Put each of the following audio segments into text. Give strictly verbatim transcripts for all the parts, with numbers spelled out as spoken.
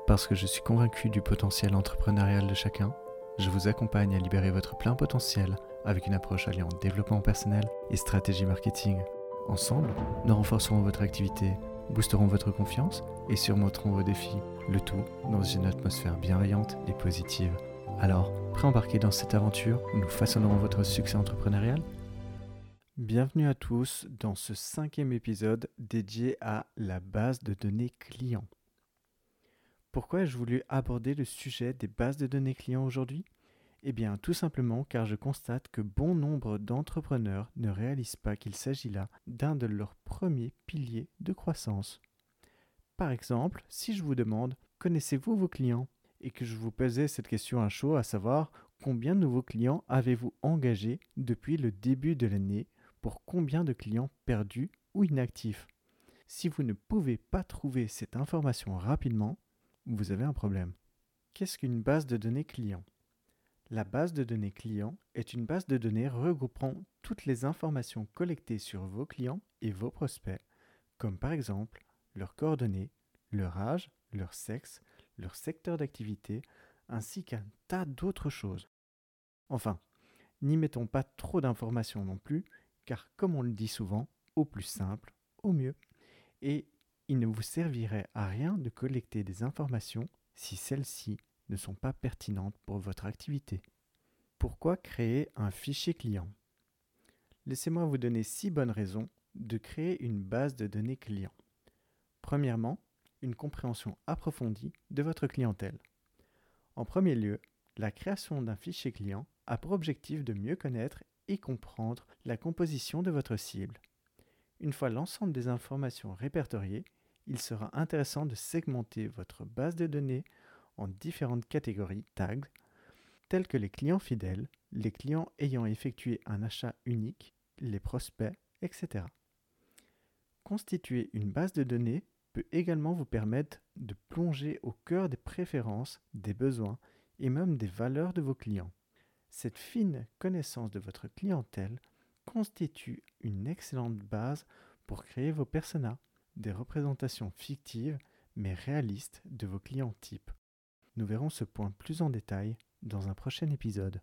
Parce que je suis convaincu du potentiel entrepreneurial de chacun, je vous accompagne à libérer votre plein potentiel avec une approche alliant développement personnel et stratégie marketing. Ensemble, nous renforcerons votre activité, boosterons votre confiance et surmonterons vos défis, le tout dans une atmosphère bienveillante et positive. Alors, prêt à embarquer dans cette aventure où nous façonnerons votre succès entrepreneurial ? Bienvenue à tous dans ce cinquième épisode dédié à la base de données clients. Pourquoi ai-je voulu aborder le sujet des bases de données clients aujourd'hui ? Eh bien, tout simplement car je constate que bon nombre d'entrepreneurs ne réalisent pas qu'il s'agit là d'un de leurs premiers piliers de croissance. Par exemple, si je vous demande « Connaissez-vous vos clients ?» et que je vous posais cette question à chaud, à savoir combien de nouveaux clients avez-vous engagés depuis le début de l'année pour combien de clients perdus ou inactifs ? Si vous ne pouvez pas trouver cette information rapidement, vous avez un problème. Qu'est-ce qu'une base de données client ? La base de données client est une base de données regroupant toutes les informations collectées sur vos clients et vos prospects, comme par exemple leurs coordonnées, leur âge, leur sexe, leur secteur d'activité, ainsi qu'un tas d'autres choses. Enfin, n'y mettons pas trop d'informations non plus, car comme on le dit souvent, au plus simple, au mieux. Et il ne vous servirait à rien de collecter des informations si celles-ci ne sont pas pertinentes pour votre activité. Pourquoi créer un fichier client ? Laissez-moi vous donner six bonnes raisons de créer une base de données client. Premièrement, une compréhension approfondie de votre clientèle. En premier lieu, la création d'un fichier client a pour objectif de mieux connaître et comprendre la composition de votre cible. Une fois l'ensemble des informations répertoriées, il sera intéressant de segmenter votre base de données en différentes catégories tags, telles que les clients fidèles, les clients ayant effectué un achat unique, les prospects, et cetera. Constituer une base de données peut également vous permettre de plonger au cœur des préférences, des besoins et même des valeurs de vos clients. Cette fine connaissance de votre clientèle constitue une excellente base pour créer vos personas, des représentations fictives mais réalistes de vos clients types. Nous verrons ce point plus en détail dans un prochain épisode.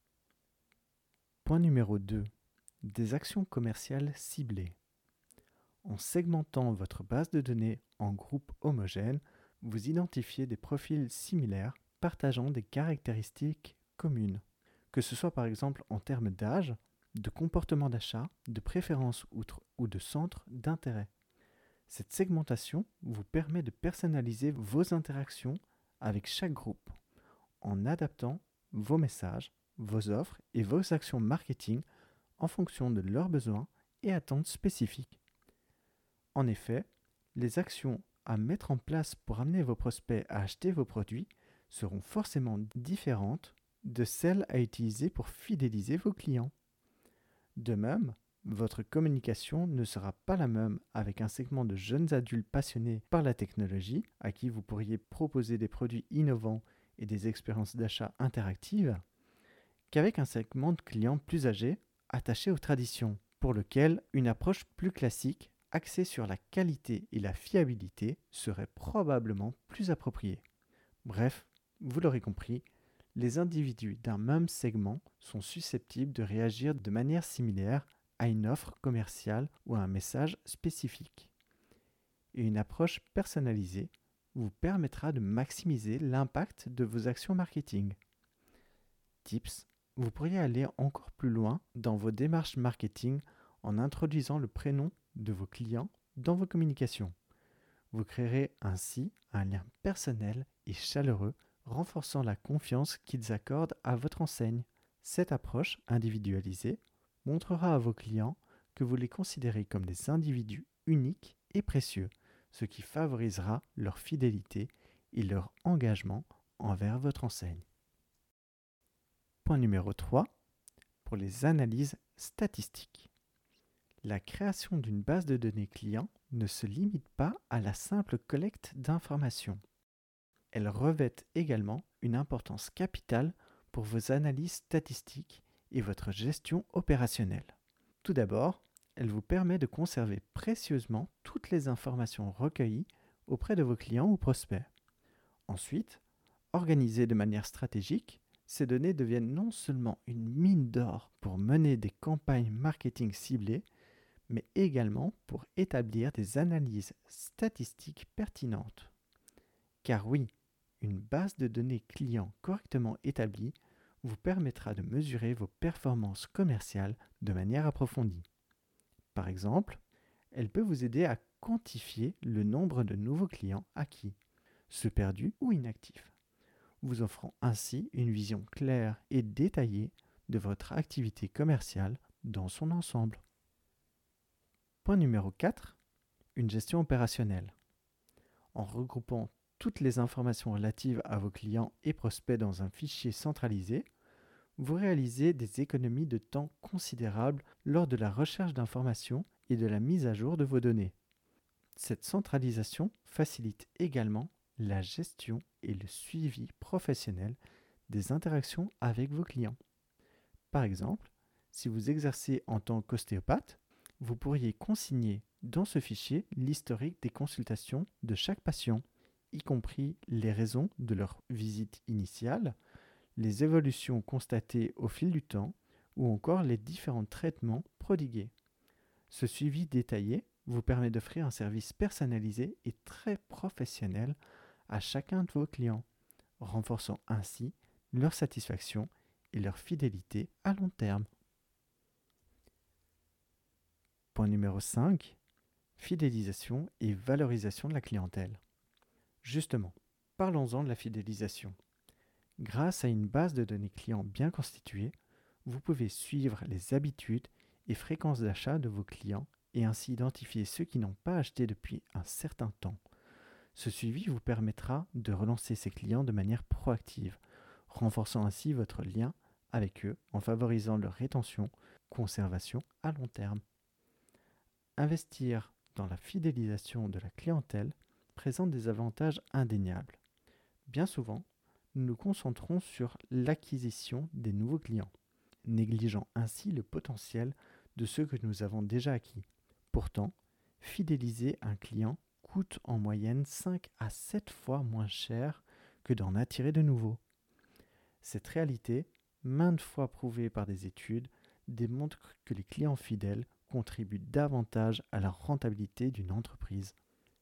Point numéro deux. Des actions commerciales ciblées. En segmentant votre base de données en groupes homogènes, vous identifiez des profils similaires partageant des caractéristiques communes, que ce soit par exemple en termes d'âge, de comportement d'achat, de préférence ou de centre d'intérêt. Cette segmentation vous permet de personnaliser vos interactions avec chaque groupe en adaptant vos messages, vos offres et vos actions marketing en fonction de leurs besoins et attentes spécifiques. En effet, les actions à mettre en place pour amener vos prospects à acheter vos produits seront forcément différentes de celles à utiliser pour fidéliser vos clients. De même, votre communication ne sera pas la même avec un segment de jeunes adultes passionnés par la technologie, à qui vous pourriez proposer des produits innovants et des expériences d'achat interactives, qu'avec un segment de clients plus âgés, attachés aux traditions, pour lequel une approche plus classique, axée sur la qualité et la fiabilité, serait probablement plus appropriée. Bref, vous l'aurez compris, les individus d'un même segment sont susceptibles de réagir de manière similaire à une offre commerciale ou à un message spécifique. Et une approche personnalisée vous permettra de maximiser l'impact de vos actions marketing. Tips, vous pourriez aller encore plus loin dans vos démarches marketing en introduisant le prénom de vos clients dans vos communications. Vous créerez ainsi un lien personnel et chaleureux renforçant la confiance qu'ils accordent à votre enseigne. Cette approche individualisée montrera à vos clients que vous les considérez comme des individus uniques et précieux, ce qui favorisera leur fidélité et leur engagement envers votre enseigne. Point numéro trois. Pour les analyses statistiques. La création d'une base de données client ne se limite pas à la simple collecte d'informations. Elle revêt également une importance capitale pour vos analyses statistiques et votre gestion opérationnelle. Tout d'abord, elle vous permet de conserver précieusement toutes les informations recueillies auprès de vos clients ou prospects. Ensuite, organisées de manière stratégique, ces données deviennent non seulement une mine d'or pour mener des campagnes marketing ciblées, mais également pour établir des analyses statistiques pertinentes. Car oui, une base de données clients correctement établie vous permettra de mesurer vos performances commerciales de manière approfondie. Par exemple, elle peut vous aider à quantifier le nombre de nouveaux clients acquis, ceux perdus ou inactifs, vous offrant ainsi une vision claire et détaillée de votre activité commerciale dans son ensemble. Point numéro quatre. Une gestion opérationnelle. En regroupant toutes les informations relatives à vos clients et prospects dans un fichier centralisé, vous réalisez des économies de temps considérables lors de la recherche d'informations et de la mise à jour de vos données. Cette centralisation facilite également la gestion et le suivi professionnel des interactions avec vos clients. Par exemple, si vous exercez en tant qu'ostéopathe, vous pourriez consigner dans ce fichier l'historique des consultations de chaque patient, y compris les raisons de leur visite initiale, les évolutions constatées au fil du temps ou encore les différents traitements prodigués. Ce suivi détaillé vous permet d'offrir un service personnalisé et très professionnel à chacun de vos clients, renforçant ainsi leur satisfaction et leur fidélité à long terme. Point numéro cinq. Fidélisation et valorisation de la clientèle. Justement, parlons-en de la fidélisation. Grâce à une base de données clients bien constituée, vous pouvez suivre les habitudes et fréquences d'achat de vos clients et ainsi identifier ceux qui n'ont pas acheté depuis un certain temps. Ce suivi vous permettra de relancer ces clients de manière proactive, renforçant ainsi votre lien avec eux en favorisant leur rétention, conservation à long terme. Investir dans la fidélisation de la clientèle présente des avantages indéniables. Bien souvent, nous nous concentrons sur l'acquisition des nouveaux clients, négligeant ainsi le potentiel de ceux que nous avons déjà acquis. Pourtant, fidéliser un client coûte en moyenne cinq à sept fois moins cher que d'en attirer de nouveaux. Cette réalité, maintes fois prouvée par des études, démontre que les clients fidèles contribuent davantage à la rentabilité d'une entreprise.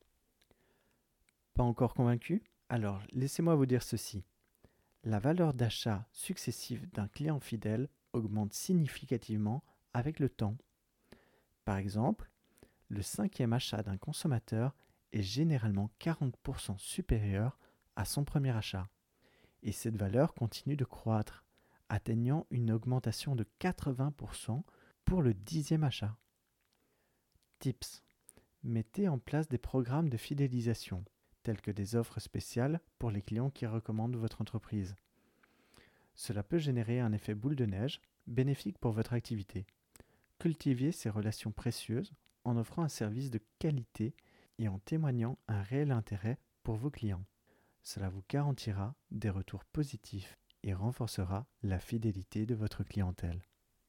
Pas encore convaincu? Alors laissez-moi vous dire ceci. La valeur d'achat successive d'un client fidèle augmente significativement avec le temps. Par exemple, le cinquième achat d'un consommateur est généralement quarante pour cent supérieur à son premier achat. Et cette valeur continue de croître, atteignant une augmentation de quatre-vingts pour cent pour le dixième achat. Tips. Mettez en place des programmes de fidélisation, tels que des offres spéciales pour les clients qui recommandent votre entreprise. Cela peut générer un effet boule de neige bénéfique pour votre activité. Cultivez ces relations précieuses en offrant un service de qualité et en témoignant un réel intérêt pour vos clients. Cela vous garantira des retours positifs et renforcera la fidélité de votre clientèle.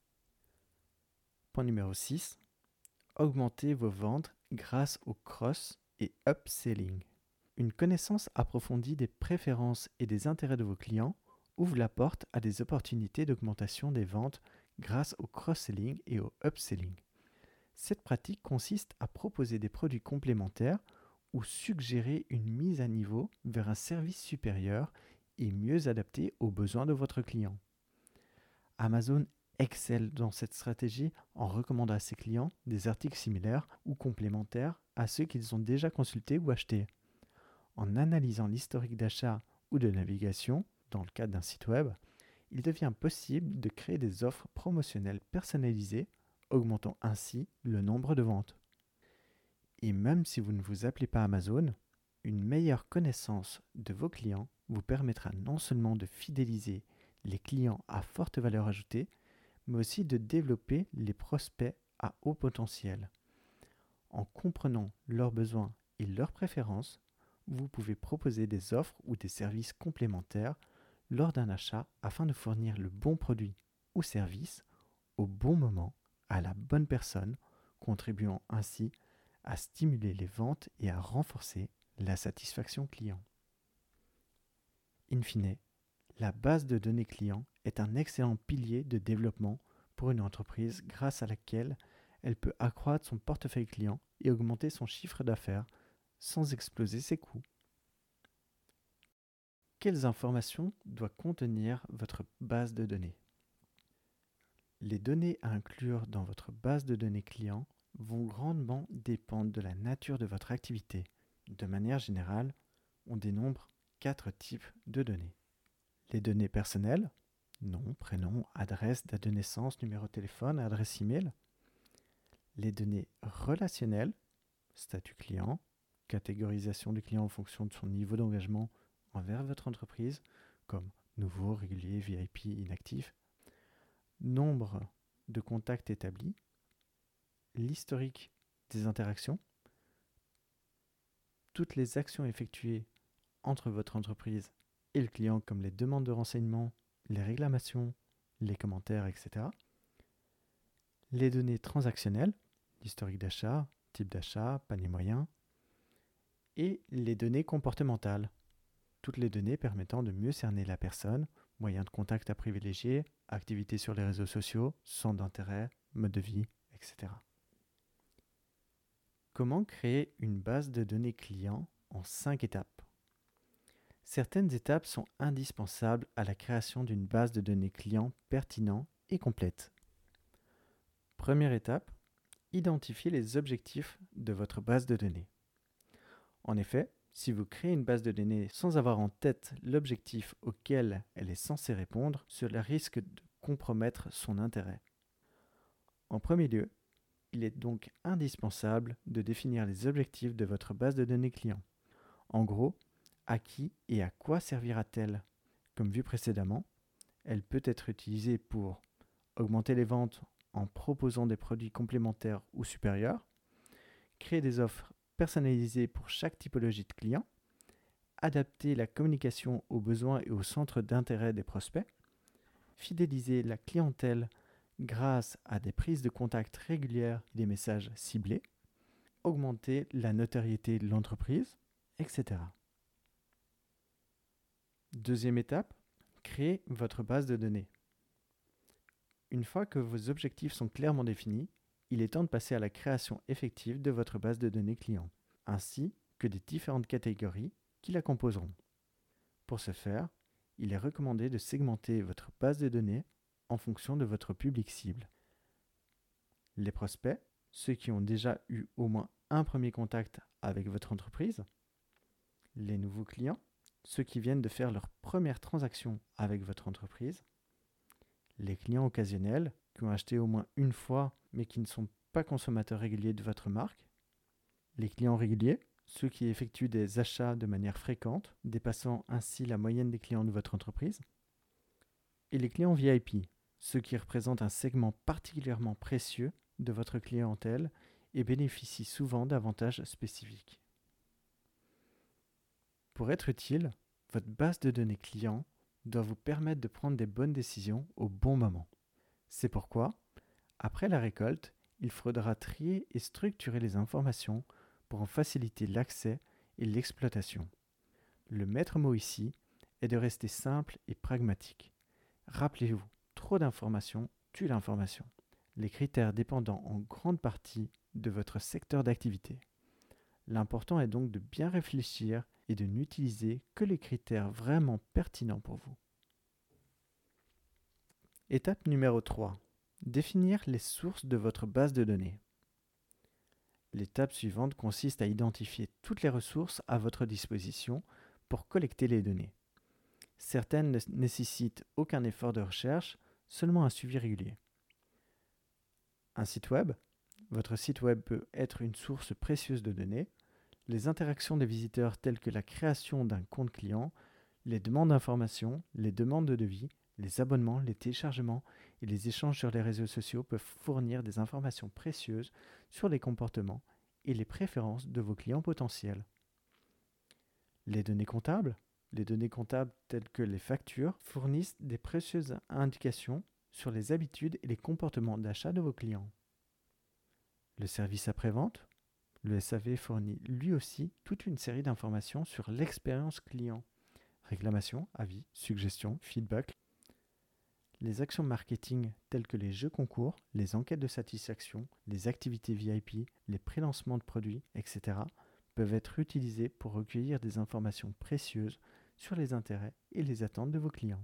Point numéro six. Augmentez vos ventes grâce au cross et upselling. Une connaissance approfondie des préférences et des intérêts de vos clients ouvre la porte à des opportunités d'augmentation des ventes grâce au cross-selling et au upselling. Cette pratique consiste à proposer des produits complémentaires ou suggérer une mise à niveau vers un service supérieur et mieux adapté aux besoins de votre client. Amazon excelle dans cette stratégie en recommandant à ses clients des articles similaires ou complémentaires à ceux qu'ils ont déjà consultés ou achetés. En analysant l'historique d'achat ou de navigation, dans le cadre d'un site web, il devient possible de créer des offres promotionnelles personnalisées, augmentant ainsi le nombre de ventes. Et même si vous ne vous appelez pas Amazon, une meilleure connaissance de vos clients vous permettra non seulement de fidéliser les clients à forte valeur ajoutée, mais aussi de développer les prospects à haut potentiel. En comprenant leurs besoins et leurs préférences, vous pouvez proposer des offres ou des services complémentaires lors d'un achat afin de fournir le bon produit ou service au bon moment à la bonne personne, contribuant ainsi à stimuler les ventes et à renforcer la satisfaction client. In fine, la base de données clients est un excellent pilier de développement pour une entreprise grâce à laquelle elle peut accroître son portefeuille client et augmenter son chiffre d'affaires sans exploser ses coûts. Quelles informations doit contenir votre base de données? Les données à inclure dans votre base de données client vont grandement dépendre de la nature de votre activité. De manière générale, on dénombre quatre types de données. Les données personnelles, nom, prénom, adresse, date de naissance, numéro de téléphone, adresse email. Les données relationnelles, statut client, catégorisation du client en fonction de son niveau d'engagement envers votre entreprise, comme nouveau, régulier, V I P, inactif. Nombre de contacts établis, l'historique des interactions, toutes les actions effectuées entre votre entreprise et le client, comme les demandes de renseignements, les réclamations, les commentaires, et cetera. Les données transactionnelles, l'historique d'achat, type d'achat, panier moyen, et les données comportementales, toutes les données permettant de mieux cerner la personne, moyens de contact à privilégier, activités sur les réseaux sociaux, centres d'intérêt, mode de vie, et cetera. Comment créer une base de données clients en cinq étapes? Certaines étapes sont indispensables à la création d'une base de données clients pertinente et complète. Première étape, identifier les objectifs de votre base de données. En effet, si vous créez une base de données sans avoir en tête l'objectif auquel elle est censée répondre, cela risque de compromettre son intérêt. En premier lieu, il est donc indispensable de définir les objectifs de votre base de données client. En gros, à qui et à quoi servira-t-elle? Comme vu précédemment, elle peut être utilisée pour augmenter les ventes en proposant des produits complémentaires ou supérieurs, créer des offres personnalisées pour chaque typologie de client, adapter la communication aux besoins et aux centres d'intérêt des prospects, fidéliser la clientèle grâce à des prises de contact régulières et des messages ciblés, augmenter la notoriété de l'entreprise, et cetera. Deuxième étape, créer votre base de données. Une fois que vos objectifs sont clairement définis, il est temps de passer à la création effective de votre base de données client, ainsi que des différentes catégories qui la composeront. Pour ce faire, il est recommandé de segmenter votre base de données en fonction de votre public cible. Les prospects, ceux qui ont déjà eu au moins un premier contact avec votre entreprise. Les nouveaux clients, ceux qui viennent de faire leur première transaction avec votre entreprise. Les clients occasionnels, qui ont acheté au moins une fois mais qui ne sont pas consommateurs réguliers de votre marque. Les clients réguliers, ceux qui effectuent des achats de manière fréquente, dépassant ainsi la moyenne des clients de votre entreprise. Et les clients V I P, ceux qui représentent un segment particulièrement précieux de votre clientèle et bénéficient souvent d'avantages spécifiques. Pour être utile, votre base de données client doit vous permettre de prendre des bonnes décisions au bon moment. C'est pourquoi, après la récolte, il faudra trier et structurer les informations pour en faciliter l'accès et l'exploitation. Le maître mot ici est de rester simple et pragmatique. Rappelez-vous, trop d'informations tue l'information. Les critères dépendant en grande partie de votre secteur d'activité. L'important est donc de bien réfléchir et de n'utiliser que les critères vraiment pertinents pour vous. Étape numéro trois. Définir les sources de votre base de données. L'étape suivante consiste à identifier toutes les ressources à votre disposition pour collecter les données. Certaines ne nécessitent aucun effort de recherche, seulement un suivi régulier. Un site web. Votre site web peut être une source précieuse de données. Les interactions des visiteurs telles que la création d'un compte client, les demandes d'informations, les demandes de devis, les abonnements, les téléchargements et les échanges sur les réseaux sociaux peuvent fournir des informations précieuses sur les comportements et les préférences de vos clients potentiels. Les données comptables. Les données comptables telles que les factures fournissent des précieuses indications sur les habitudes et les comportements d'achat de vos clients. Le service après-vente. Le S A V fournit lui aussi toute une série d'informations sur l'expérience client, réclamations, avis, suggestions, feedback. Les actions marketing telles que les jeux concours, les enquêtes de satisfaction, les activités V I P, les pré-lancements de produits, et cetera peuvent être utilisées pour recueillir des informations précieuses sur les intérêts et les attentes de vos clients.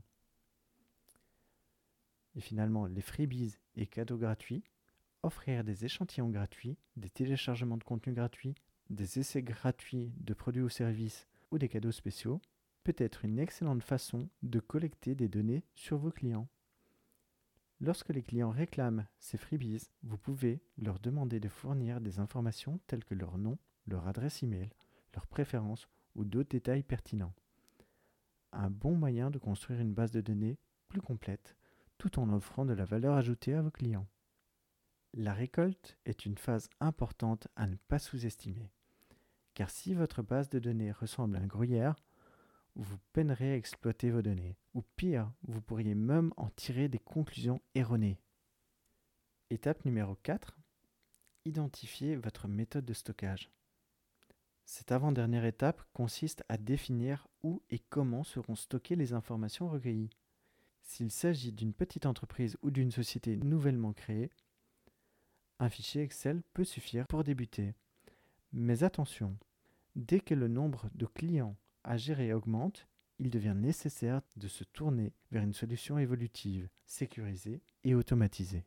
Et finalement, les freebies et cadeaux gratuits, offrir des échantillons gratuits, des téléchargements de contenu gratuits, des essais gratuits de produits ou services ou des cadeaux spéciaux peut être une excellente façon de collecter des données sur vos clients. Lorsque les clients réclament ces freebies, vous pouvez leur demander de fournir des informations telles que leur nom, leur adresse email, leurs préférences ou d'autres détails pertinents. Un bon moyen de construire une base de données plus complète tout en offrant de la valeur ajoutée à vos clients. La récolte est une phase importante à ne pas sous-estimer, car si votre base de données ressemble à un gruyère, vous peinerez à exploiter vos données, ou pire, vous pourriez même en tirer des conclusions erronées. Étape numéro quatre. Identifiez votre méthode de stockage. Cette avant-dernière étape consiste à définir où et comment seront stockées les informations recueillies. S'il s'agit d'une petite entreprise ou d'une société nouvellement créée, un fichier Excel peut suffire pour débuter. Mais attention, dès que le nombre de clients à gérer augmente, il devient nécessaire de se tourner vers une solution évolutive, sécurisée et automatisée.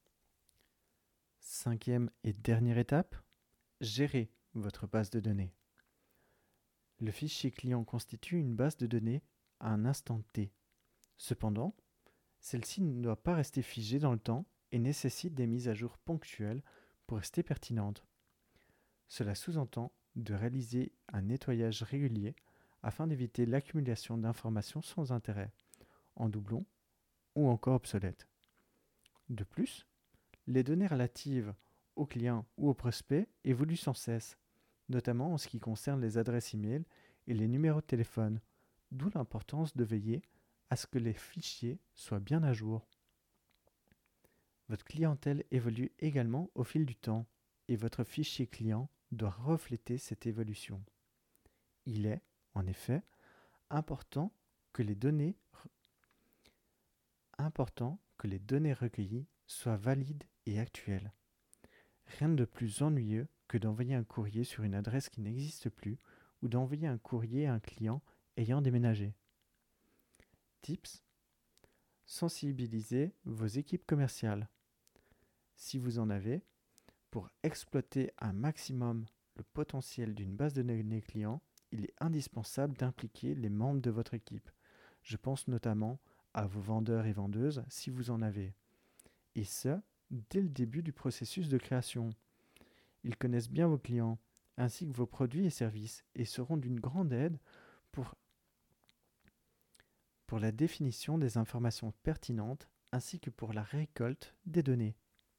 Cinquième et dernière étape, gérer votre base de données. Le fichier client constitue une base de données à un instant T. Cependant, celle-ci ne doit pas rester figée dans le temps et nécessite des mises à jour ponctuelles pour rester pertinente. Cela sous-entend de réaliser un nettoyage régulier afin d'éviter l'accumulation d'informations sans intérêt, en doublon ou encore obsolètes. De plus, les données relatives aux clients ou aux prospects évoluent sans cesse, notamment en ce qui concerne les adresses e-mail et les numéros de téléphone, d'où l'importance de veiller à ce que les fichiers soient bien à jour. Votre clientèle évolue également au fil du temps et votre fichier client doit refléter cette évolution. Il est, en effet, important que les données, important que les données recueillies soient valides et actuelles. Rien de plus ennuyeux que d'envoyer un courrier sur une adresse qui n'existe plus ou d'envoyer un courrier à un client ayant déménagé. Tips: sensibilisez vos équipes commerciales, si vous en avez, pour exploiter un maximum le potentiel d'une base de données client. Il est indispensable d'impliquer les membres de votre équipe. Je pense notamment à vos vendeurs et vendeuses si vous en avez. Et ce, dès le début du processus de création. Ils connaissent bien vos clients, ainsi que vos produits et services, et seront d'une grande aide pour, pour la définition des informations pertinentes, ainsi que pour la récolte des données.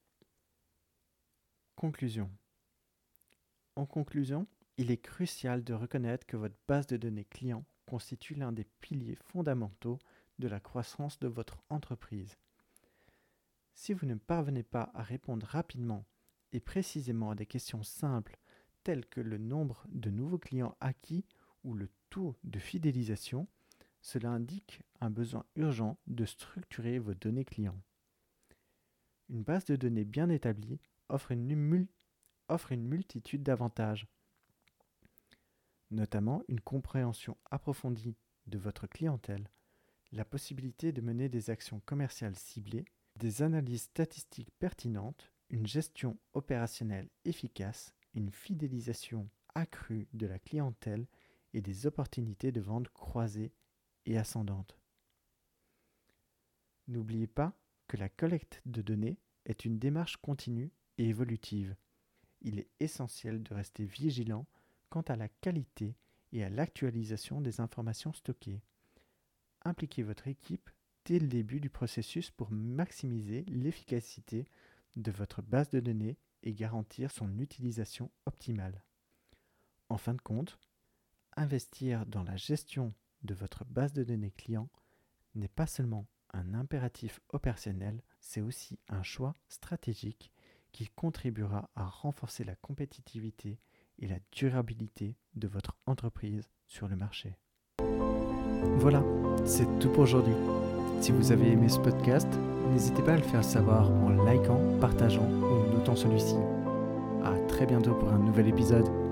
Conclusion. En conclusion, il est crucial de reconnaître que votre base de données client constitue l'un des piliers fondamentaux de la croissance de votre entreprise. Si vous ne parvenez pas à répondre rapidement et précisément à des questions simples telles que le nombre de nouveaux clients acquis ou le taux de fidélisation, cela indique un besoin urgent de structurer vos données clients. Une base de données bien établie offre une, mul- offre une multitude d'avantages, notamment une compréhension approfondie de votre clientèle, la possibilité de mener des actions commerciales ciblées, des analyses statistiques pertinentes, une gestion opérationnelle efficace, une fidélisation accrue de la clientèle et des opportunités de vente croisées et ascendantes. N'oubliez pas que la collecte de données est une démarche continue et évolutive. Il est essentiel de rester vigilant quant à la qualité et à l'actualisation des informations stockées. Impliquez votre équipe dès le début du processus pour maximiser l'efficacité de votre base de données et garantir son utilisation optimale. En fin de compte, investir dans la gestion de votre base de données client n'est pas seulement un impératif opérationnel, c'est aussi un choix stratégique qui contribuera à renforcer la compétitivité et la durabilité de votre entreprise sur le marché. Voilà, c'est tout pour aujourd'hui. Si vous avez aimé ce podcast, n'hésitez pas à le faire savoir en likant, partageant ou notant celui-ci. À très bientôt pour un nouvel épisode.